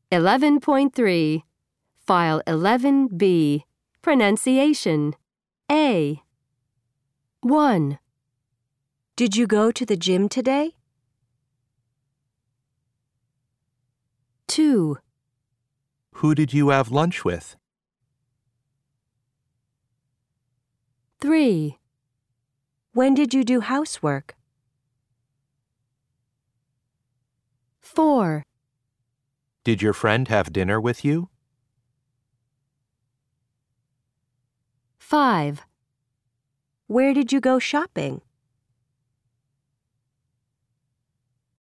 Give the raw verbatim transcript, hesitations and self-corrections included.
eleven point three. File eleven B. Pronunciation. A. one. Did you go to the gym today? two. Who did you have lunch with? three. When did you do housework? four. Did your friend have dinner with you? five. Where did you go shopping?